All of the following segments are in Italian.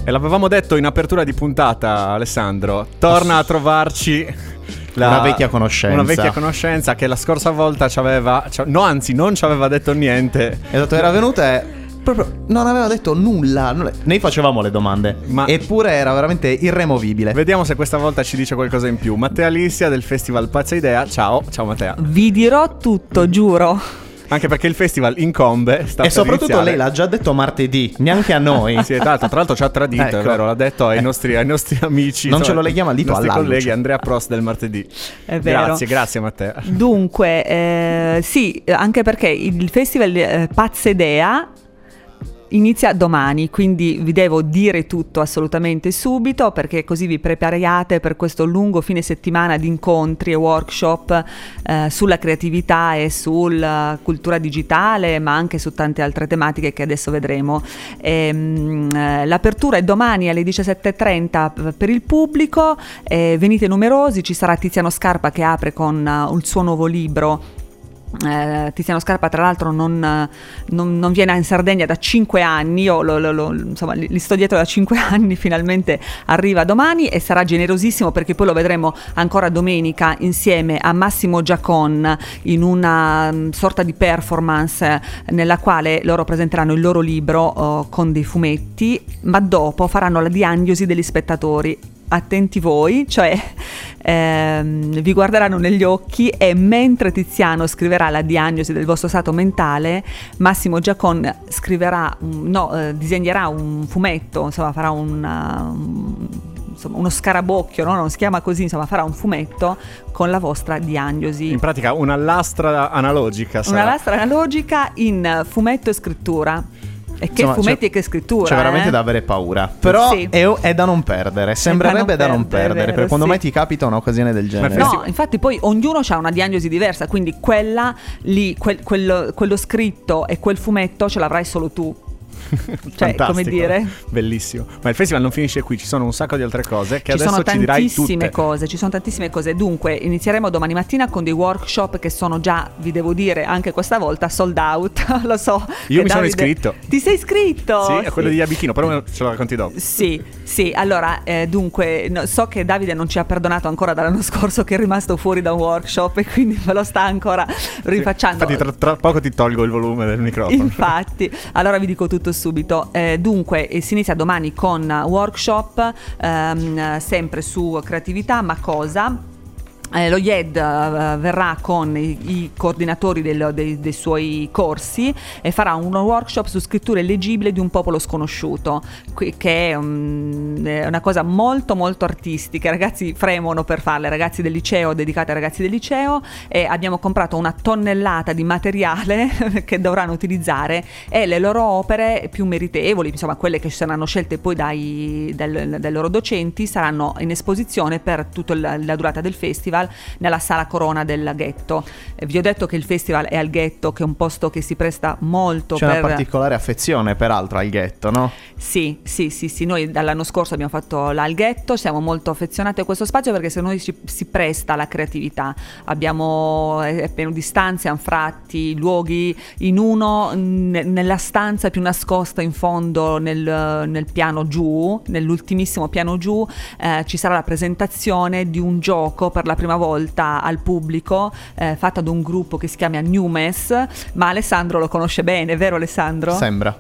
E l'avevamo detto in apertura di puntata, Alessandro, torna a trovarci una vecchia conoscenza. Una vecchia conoscenza che la scorsa volta non ci aveva detto niente. Esatto, era venuta e proprio non aveva detto nulla. Noi facevamo le domande, eppure era veramente irremovibile. Vediamo se questa volta ci dice qualcosa in più. Mattea Lissia del Festival Pazza Idea. Ciao Mattea. Vi dirò tutto, giuro. Anche perché il festival incombe. E soprattutto lei l'ha già detto martedì, neanche a noi. Sì, tra l'altro ci ha tradito, ecco. È vero, l'ha detto ai nostri amici. Non ce lo leghiamo al dito, ai nostri all'alluce. colleghi Andrea Prost del martedì. È vero. Grazie Matteo. Dunque, sì, anche perché il festival Pazza Idea inizia domani, quindi vi devo dire tutto assolutamente subito, perché così vi prepariate per questo lungo fine settimana di incontri e workshop sulla creatività e sulla cultura digitale, ma anche su tante altre tematiche che adesso vedremo. L'apertura è domani alle 17:30 per il pubblico, venite numerosi, ci sarà Tiziano Scarpa che apre con il suo nuovo libro. Tiziano Scarpa tra l'altro non viene in Sardegna da 5 anni, io insomma gli sto dietro da 5 anni, finalmente arriva domani e sarà generosissimo, perché poi lo vedremo ancora domenica insieme a Massimo Giacon in una sorta di performance nella quale loro presenteranno il loro libro con dei fumetti, ma dopo faranno la diagnosi degli spettatori. Attenti voi, cioè vi guarderanno negli occhi e mentre Tiziano scriverà la diagnosi del vostro stato mentale, Massimo Giacon disegnerà un fumetto, insomma farà uno scarabocchio, no? Non si chiama così, insomma farà un fumetto con la vostra diagnosi. In pratica una lastra analogica sarà. Una lastra analogica in fumetto e scrittura. E che fumetti e che scrittura. C'è veramente da avere paura. Però sì, è da non perdere. Sembrerebbe da non perdere, perché quando mai ti capita un'occasione del genere. No, infatti poi ognuno ha una diagnosi diversa, quindi quella lì, quello scritto e quel fumetto ce l'avrai solo tu. Cioè, come dire, bellissimo. Ma il festival non finisce qui, ci sono un sacco di altre cose che adesso ci dirai tutte. Ci sono tantissime cose. Dunque inizieremo domani mattina con dei workshop che sono già, vi devo dire, anche questa volta sold out. Lo so. Io mi sono iscritto. Ti sei iscritto? Sì, a quello di Abichino, però ce lo racconti dopo. Sì, allora dunque so che Davide non ci ha perdonato ancora dall'anno scorso, che è rimasto fuori da un workshop e quindi me lo sta ancora rifacendo. Sì, infatti tra poco ti tolgo il volume del microfono. Infatti, allora vi dico tutto subito. Dunque si inizia domani con workshop sempre su creatività, ma cosa? Lo IED verrà con i coordinatori dei suoi corsi e farà un workshop su scrittura illeggibile di un popolo sconosciuto, che è una cosa molto molto artistica. I ragazzi fremono per farle, ragazzi del liceo, dedicate ai ragazzi del liceo, e abbiamo comprato 1 tonnellata di materiale che dovranno utilizzare, e le loro opere più meritevoli, insomma quelle che saranno scelte poi dai loro docenti, saranno in esposizione per tutta la durata del festival nella sala Corona del Ghetto. Vi ho detto che il festival è al Ghetto, che è un posto che si presta molto. C'è una particolare affezione peraltro al Ghetto, no? Sì, noi dall'anno scorso abbiamo fatto là al Ghetto, siamo molto affezionati a questo spazio perché se noi si presta alla creatività. È pieno di stanze, anfratti, luoghi. In uno, nella stanza più nascosta in fondo nel piano giù, nell'ultimissimo piano giù, ci sarà la presentazione di un gioco per la prima volta al pubblico, fatta da un gruppo che si chiama Numes, ma Alessandro lo conosce bene, vero Alessandro? Sembra.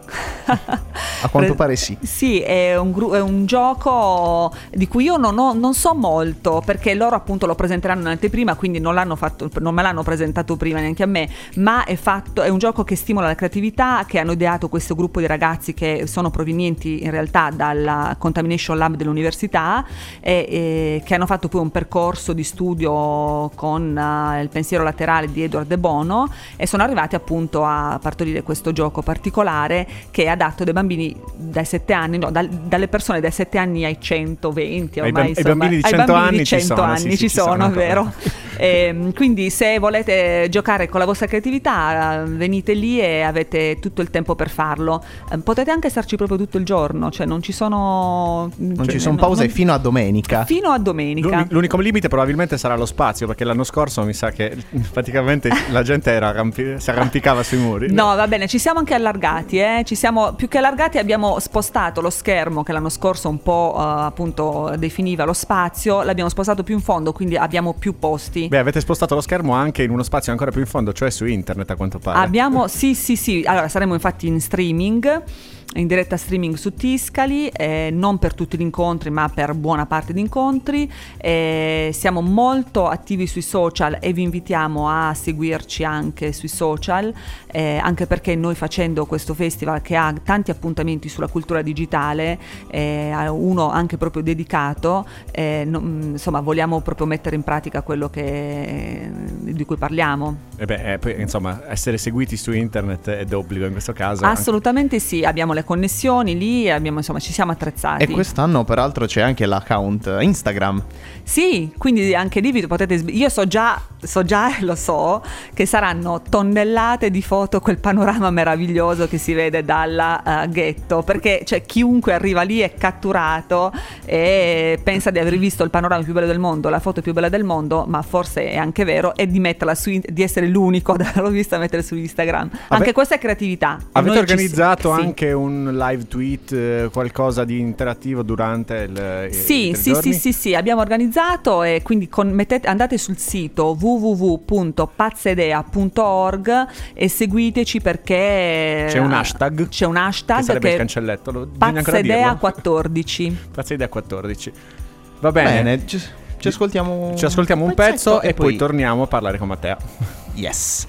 A quanto pare sì. Sì, è un gioco di cui io non so molto, perché loro appunto lo presenteranno in anteprima, quindi non me l'hanno presentato prima neanche a me, ma è un gioco che stimola la creatività, che hanno ideato questo gruppo di ragazzi che sono provenienti in realtà dalla Contamination Lab dell'università e che hanno fatto poi un percorso di studio con il pensiero laterale di Edward De Bono, e sono arrivati appunto a partorire questo gioco particolare che è adatto dai bambini dai 7 anni, dalle persone dai 7 anni ai 120 ormai, ai bambini di 100 anni ci sono, sì, vero? Quindi se volete giocare con la vostra creatività, venite lì e avete tutto il tempo per farlo. Potete anche starci proprio tutto il giorno, cioè non ci sono pause fino a domenica. Fino a domenica. L'unico limite probabilmente sarà lo spazio, perché l'anno scorso mi sa che praticamente la gente si arrampicava sui muri. No, va bene, ci siamo anche allargati, più che allargati, abbiamo spostato lo schermo che l'anno scorso un po' appunto definiva lo spazio, l'abbiamo spostato più in fondo, quindi abbiamo più posti. Beh, avete spostato lo schermo anche in uno spazio ancora più in fondo, cioè su internet, a quanto pare. Sì, allora saremo infatti in streaming, in diretta streaming su Tiscali, non per tutti gli incontri ma per buona parte di incontri. Siamo molto attivi sui social e vi invitiamo a seguirci anche sui social, anche perché noi, facendo questo festival che ha tanti appuntamenti sulla cultura digitale, uno anche proprio dedicato, insomma vogliamo proprio mettere in pratica quello di cui parliamo. Poi insomma essere seguiti su internet è d'obbligo in questo caso. Assolutamente sì, abbiamo le connessioni lì, ci siamo attrezzati. E quest'anno peraltro c'è anche l'account Instagram. Sì, quindi anche lì potete io so già, lo so, che saranno tonnellate di foto, quel panorama meraviglioso che si vede dalla ghetto, perché chiunque arriva lì è catturato e pensa di aver visto il panorama più bello del mondo, la foto più bella del mondo, ma forse è anche vero, e di metterla di essere l'unico ad averlo vista mettere su Instagram. Anche questa è creatività. Avete organizzato anche un live tweet, qualcosa di interattivo durante il Sì, abbiamo organizzato, e quindi andate sul sito www.pazzaidea.org e seguiteci, perché c'è un hashtag che sarebbe il cancelletto, Pazzaidea 14. Pazzaidea 14. Va bene, ci ascoltiamo un pezzo e poi torniamo a parlare con Matteo. Yes.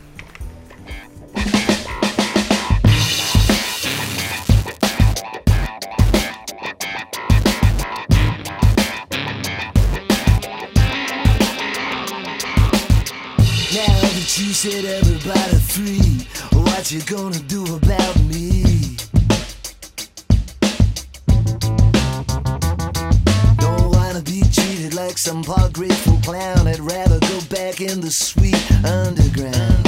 You said everybody free. What you gonna do about me? Don't wanna be treated like some poor grateful clown. I'd rather go back in the sweet underground.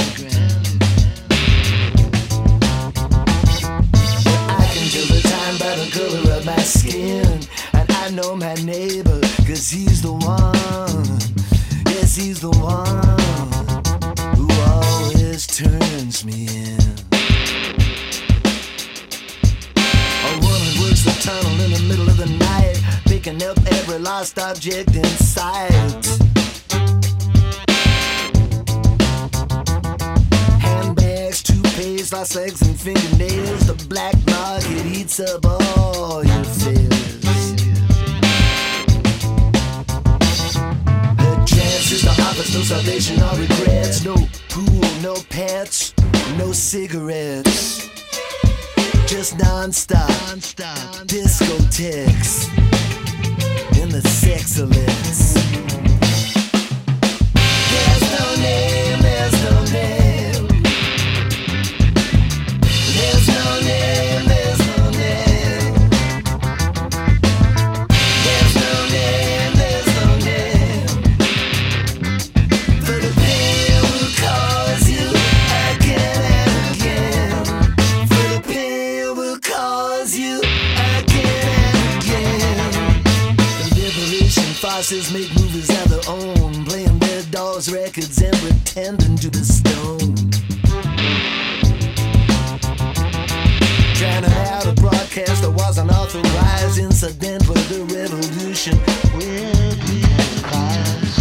I can tell the time by the color of my skin, and I know my neighbor, 'cause he's the one. Yes, he's the one who always turns me in. A woman works the tunnel in the middle of the night, picking up every lost object in sight. Handbags, toothpaste, lost legs and fingernails. The black market eats up all your failures. Her chances, the offers, no salvation or regrets. No pool, no pets, no cigarettes. Just non-stop discotheques in the sexolets. There's no name, there's no name. There's no name, there's no name. There's no name, there's no name. For the pain will cause you again and again. For the pain will cause you again and again. The liberation farces make movies of their own, playing their dolls' records and pretending to be stoned. Drowning out a broadcast that wasn't authorized. Incidental, the revolution will be caused.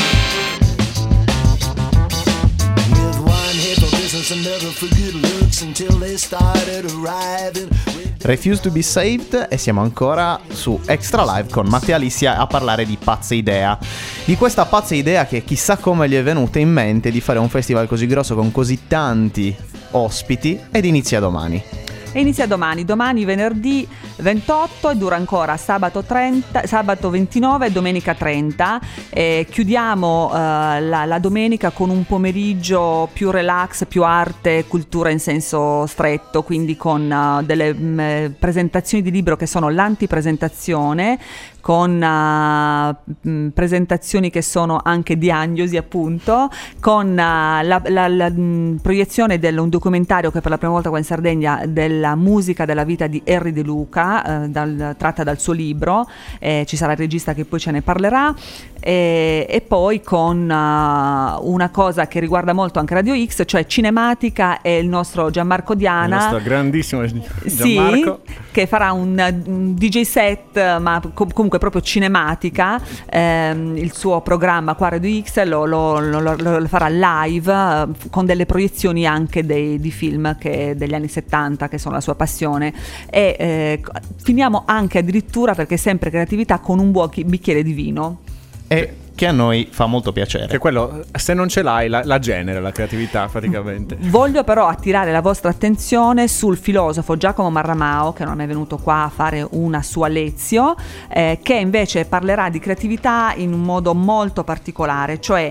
With one head for business, another for good looks, until they started arriving. Refuse to be Saved, e siamo ancora su Extra Live con Matteo e Alicia a parlare di Pazza Idea. Di questa pazza idea che chissà come gli è venuta in mente di fare un festival così grosso con così tanti ospiti, ed inizia domani. E inizia domani venerdì 28 e dura ancora sabato 29 e domenica 30. Chiudiamo la domenica con un pomeriggio più relax, più arte, cultura in senso stretto, quindi con delle presentazioni di libro che sono l'antipresentazione, con presentazioni che sono anche diagnosi, appunto, con la proiezione di un documentario che per la prima volta qua in Sardegna, della musica della vita di Henry De Luca, tratta dal suo libro. Ci sarà il regista che poi ce ne parlerà, e poi con una cosa che riguarda molto anche Radio X, cioè cinematica, e il nostro Gianmarco Diana, il nostro grandissimo Gianmarco, sì, che farà un DJ set, ma comunque proprio cinematica. Il suo programma qua Radio X lo farà live, con delle proiezioni anche di film degli anni 70, che sono la sua passione, e finiamo anche addirittura, perché sempre creatività, con un buon bicchiere di vino. E che a noi fa molto piacere. Che quello, se non ce l'hai, la genera la creatività praticamente. Voglio però attirare la vostra attenzione sul filosofo Giacomo Marramao, che non è venuto qua a fare una sua lezione, che invece parlerà di creatività in un modo molto particolare, cioè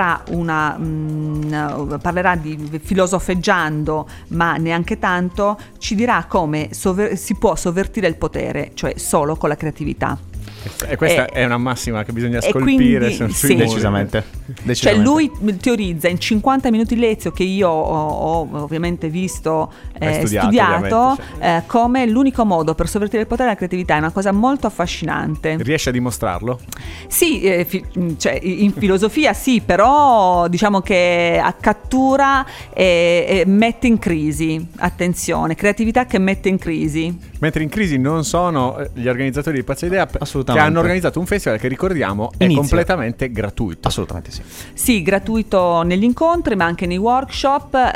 parlerà di filosofeggiando, ma neanche tanto, ci dirà come si può sovvertire il potere, cioè solo con la creatività. E questa è una massima che bisogna scolpire, quindi, sui sì. Decisamente. Cioè lui teorizza in 50 minuti di lezione, che io ho ovviamente visto, studiato, ovviamente, come l'unico modo per sovvertire il potere della creatività. È una cosa molto affascinante. Riesce a dimostrarlo? Sì, cioè, in filosofia sì, però diciamo che cattura e mette in crisi. Attenzione, creatività che mette in crisi. Mentre in crisi non sono gli organizzatori di Pazza Idea, che hanno organizzato un festival che, ricordiamo, è completamente gratuito. Assolutamente sì. Sì, gratuito negli incontri, ma anche nei workshop,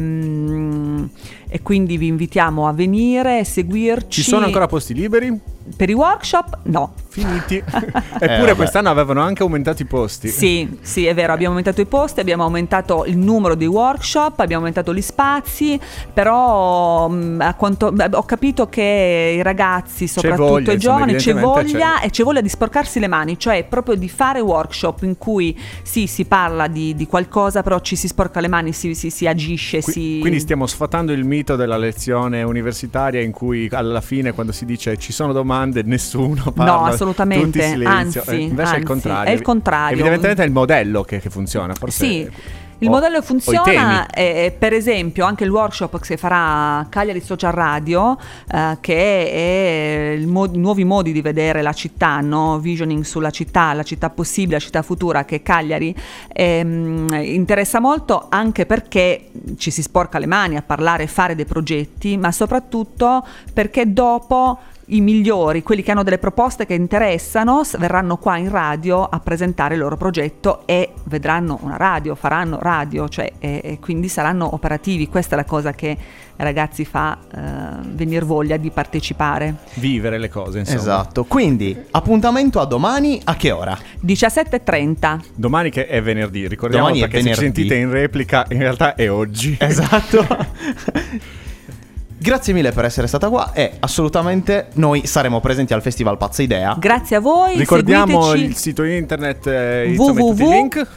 e quindi vi invitiamo a venire, seguirci. Ci sono ancora posti liberi? Per i workshop? No. Finiti. Eppure quest'anno avevano anche aumentato i posti. Sì, è vero, abbiamo aumentato i posti, abbiamo aumentato il numero di workshop, abbiamo aumentato gli spazi, però ho capito che i ragazzi, soprattutto i giovani, c'è voglia di sporcarsi le mani, cioè proprio di fare workshop in cui sì, si parla di qualcosa, però ci si sporca le mani, si agisce. Quindi stiamo sfatando il mito della lezione universitaria in cui alla fine, quando si dice ci sono domande, nessuno parla. No, assolutamente, tutti silenzio. Invece è il contrario. È il contrario. Evidentemente è il modello che funziona, forse. Sì. Il modello funziona, per esempio anche il workshop che si farà a Cagliari Social Radio, che è i nuovi modi di vedere la città, no? Visioning sulla città, la città possibile, la città futura, che è Cagliari, interessa molto, anche perché ci si sporca le mani a parlare e fare dei progetti, ma soprattutto perché dopo i migliori, quelli che hanno delle proposte che interessano, verranno qua in radio a presentare il loro progetto e vedranno una radio, faranno radio, cioè, e quindi saranno operativi. Questa è la cosa che ai ragazzi fa venire voglia di partecipare. Vivere le cose, insomma. Esatto. Quindi appuntamento a domani, a che ora? 17:30. Domani, che è venerdì, ricordiamo, Domani è perché venerdì. se ci sentite in replica in realtà è oggi. Esatto. Grazie mille per essere stata qua, e assolutamente noi saremo presenti al Festival Pazza Idea. Grazie a voi. Ricordiamo seguiteci. il sito internet, tutti i link.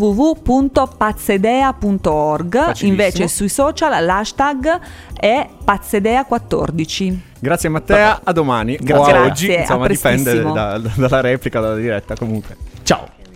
www.pazzedea.org. Facilissimo. Invece sui social l'hashtag è Pazzedea14. Grazie Mattea, a domani. Grazie. O a oggi, Grazie, insomma, a dipende prestissimo. dalla replica, dalla diretta, comunque. Ciao.